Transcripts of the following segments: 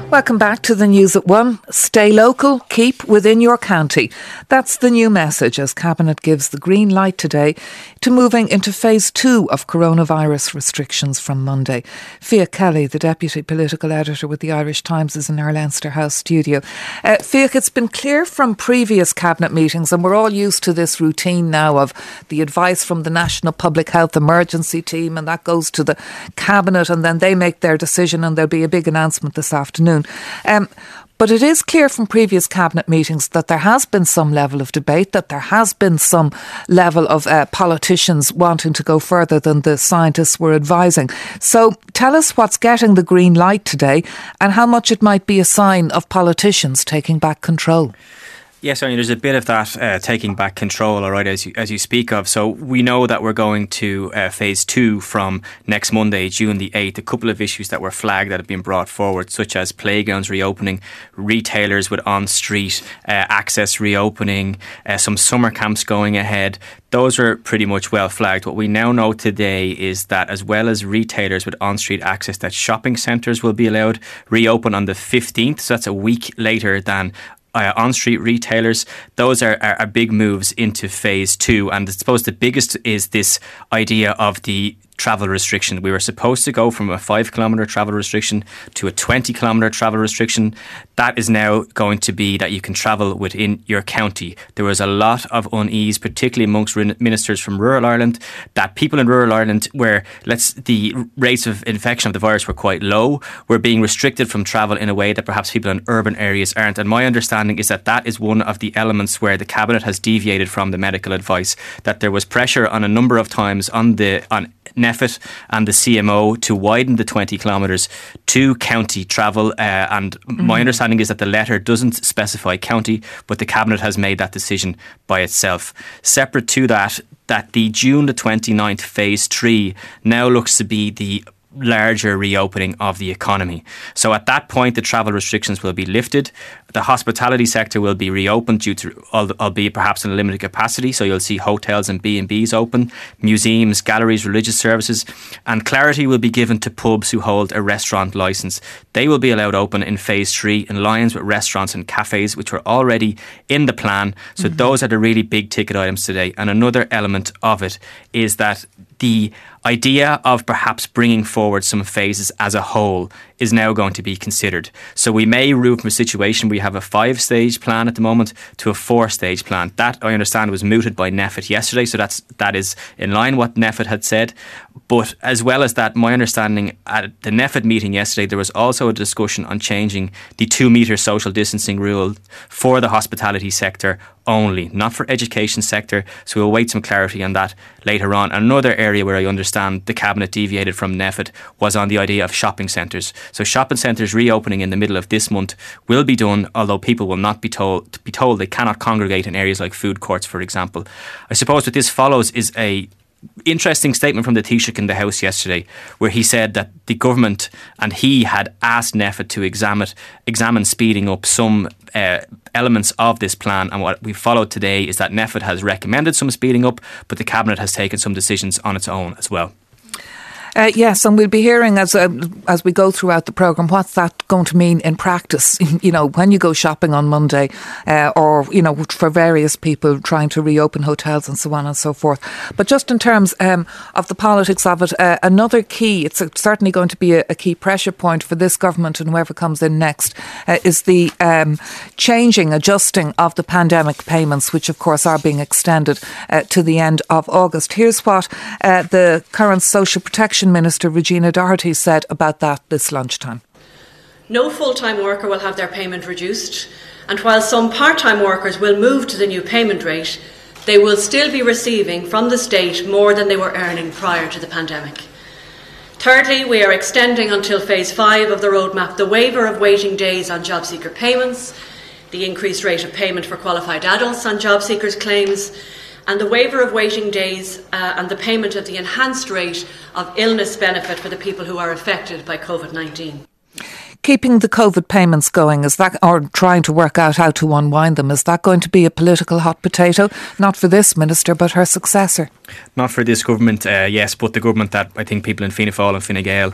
Welcome back to the News at 1. Stay local, keep within your county. That's the new message as Cabinet gives the green light today to moving into phase 2 of coronavirus restrictions from Monday. Fia Kelly, the Deputy Political Editor with the Irish Times, is in our Leinster House studio. Fia, it's been clear from previous Cabinet meetings, and we're all used to this routine now of the advice from the National Public Health Emergency Team, and that goes to the Cabinet, and then they make their decision, and there'll be a big announcement this afternoon. But it is clear from previous Cabinet meetings that there has been some level of debate, that there has been some level of politicians wanting to go further than the scientists were advising. So tell us what's getting the green light today and how much it might be a sign of politicians taking back control. Yes, I mean, there's a bit of that taking back control, all right, as you speak of. So we know that we're going to phase 2 from next Monday, June the 8th. A couple of issues that were flagged that have been brought forward, such as playgrounds reopening, retailers with on-street access reopening, some summer camps going ahead. Those are pretty much well flagged. What we now know today is that as well as retailers with on-street access, that shopping centres will be allowed reopen on the 15th. So that's a week later than on-street retailers. Those are big moves into phase 2, and I suppose the biggest is this idea of the travel restriction. We were supposed to go from a 5-kilometre travel restriction to a 20-kilometre travel restriction. That is now going to be that you can travel within your county. There was a lot of unease, particularly amongst ministers from rural Ireland, that people in rural Ireland where the rates of infection of the virus were quite low, were being restricted from travel in a way that perhaps people in urban areas aren't. And my understanding is that that is one of the elements where the Cabinet has deviated from the medical advice, that there was pressure on a number of times on NPHET and the CMO to widen the 20 kilometres to county travel, and my understanding is that the letter doesn't specify county, but the Cabinet has made that decision by itself. Separate to that the June the 29th phase 3 now looks to be the larger reopening of the economy. So at that point, the travel restrictions will be lifted. The hospitality sector will be reopened due to, albeit perhaps in a limited capacity. So you'll see hotels and B&Bs open, museums, galleries, religious services, and clarity will be given to pubs who hold a restaurant licence. They will be allowed open in phase 3 in lines with restaurants and cafes, which were already in the plan. So those are the really big ticket items today. And another element of it is that the idea of perhaps bringing forward some phases as a whole is now going to be considered. So we may move from a situation where we have a 5-stage plan at the moment to a 4-stage plan. That, I understand, was mooted by NPHET yesterday, so that is in line what NPHET had said. But as well as that, my understanding at the NPHET meeting yesterday, there was also a discussion on changing the 2-metre social distancing rule for the hospitality sector only, not for education sector. So we'll wait some clarity on that later on. Another area where I understand the Cabinet deviated from NPHET was on the idea of shopping centres. So shopping centres reopening in the middle of this month will be done, although people will not be told they cannot congregate in areas like food courts, for example. I suppose what this follows is a interesting statement from the Taoiseach in the House yesterday, where he said that the government and he had asked NPHET to examine speeding up some elements of this plan, and what we followed today is that NPHET has recommended some speeding up, but the Cabinet has taken some decisions on its own as well. Yes, and we'll be hearing as we go throughout the programme what's that going to mean in practice, you know, when you go shopping on Monday or, you know, for various people trying to reopen hotels and so on and so forth. But just in terms of the politics of it, another key, it's certainly going to be a key pressure point for this government and whoever comes in next, is the adjusting of the pandemic payments, which of course are being extended to the end of August. Here's what the current Social Protection Minister Regina Doherty said about that this lunchtime. No full-time worker will have their payment reduced, and while some part-time workers will move to the new payment rate, they will still be receiving from the state more than they were earning prior to the pandemic. Thirdly, we are extending until phase 5 of the roadmap the waiver of waiting days on job seeker payments, the increased rate of payment for qualified adults on job seekers' claims, and the waiver of waiting days and the payment of the enhanced rate of illness benefit for the people who are affected by COVID-19. Keeping the COVID payments going, is that, or trying to work out how to unwind them, is that going to be a political hot potato? Not for this minister, but her successor. Not for this government, yes, but the government that I think people in Fianna Fáil and Fine Gael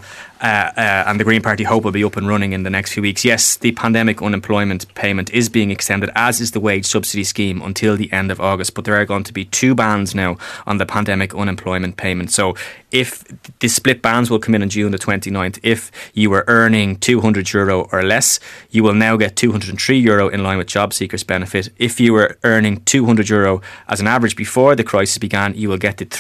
and the Green Party hope will be up and running in the next few weeks. Yes, the pandemic unemployment payment is being extended, as is the wage subsidy scheme, until the end of August. But there are going to be 2 bands now on the pandemic unemployment payment. So if the split bands will come in on June the 29th, if you were earning €200 or less, you will now get €203 in line with job seekers benefit. If you were earning €200 as an average before the crisis began, you will get the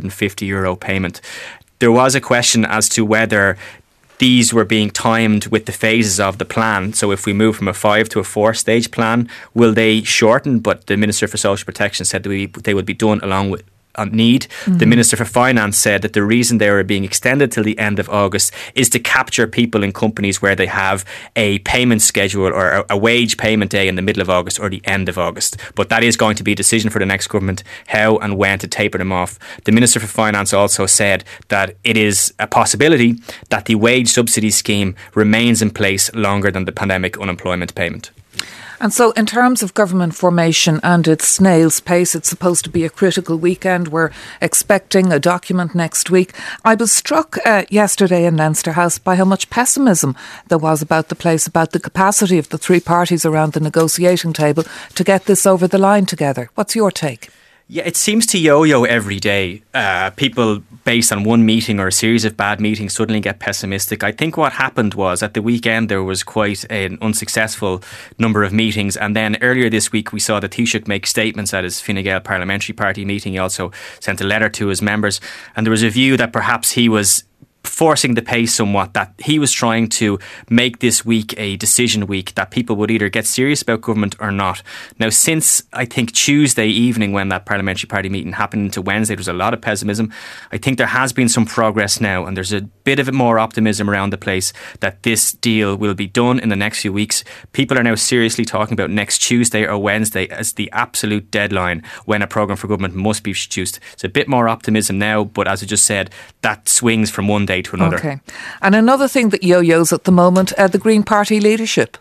€350 payment. There was a question as to whether these were being timed with the phases of the plan. So if we move from a 5 to a 4-stage plan, will they shorten? But the Minister for Social Protection said that they would be done along with need. Mm-hmm. The Minister for Finance said that the reason they were being extended till the end of August is to capture people in companies where they have a payment schedule or a wage payment day in the middle of August or the end of August. But that is going to be a decision for the next government, how and when to taper them off. The Minister for Finance also said that it is a possibility that the wage subsidy scheme remains in place longer than the pandemic unemployment payment. And so in terms of government formation and its snail's pace, it's supposed to be a critical weekend. We're expecting a document next week. I was struck yesterday in Leinster House by how much pessimism there was about the place, about the capacity of the 3 parties around the negotiating table to get this over the line together. What's your take? Yeah, it seems to yo-yo every day. People, based on one meeting or a series of bad meetings, suddenly get pessimistic. I think what happened was at the weekend there was quite an unsuccessful number of meetings, and then earlier this week we saw the Taoiseach make statements at his Fine Gael Parliamentary Party meeting. He also sent a letter to his members, and there was a view that perhaps he was forcing the pace somewhat, that he was trying to make this week a decision week, that people would either get serious about government or not. Now, since I think Tuesday evening when that parliamentary party meeting happened into Wednesday, there was a lot of pessimism. I think there has been some progress now, and there's a bit of more optimism around the place that this deal will be done in the next few weeks. People are now seriously talking about next Tuesday or Wednesday as the absolute deadline when a programme for government must be produced. It's a bit more optimism now, but as I just said, that swings from one day to another. Okay. And another thing that yo-yos at the moment, the Green Party leadership.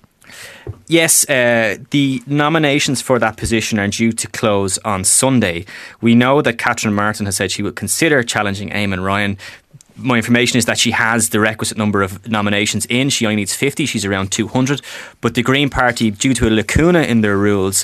Yes, the nominations for that position are due to close on Sunday. We know that Catherine Martin has said she will consider challenging Eamon Ryan. My information is that she has the requisite number of nominations in. She only needs 50. She's around 200. But the Green Party, due to a lacuna in their rules,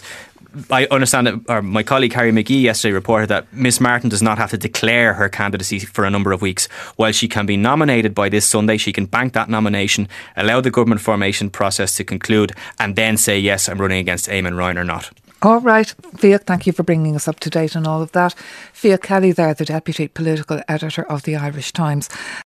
I understand that, or my colleague Harry McGee yesterday reported that Miss Martin does not have to declare her candidacy for a number of weeks. While she can be nominated by this Sunday, she can bank that nomination, allow the government formation process to conclude, and then say, yes, I'm running against Eamon Ryan or not. All right, Fia, thank you for bringing us up to date on all of that. Fia Kelly there, the Deputy Political Editor of the Irish Times.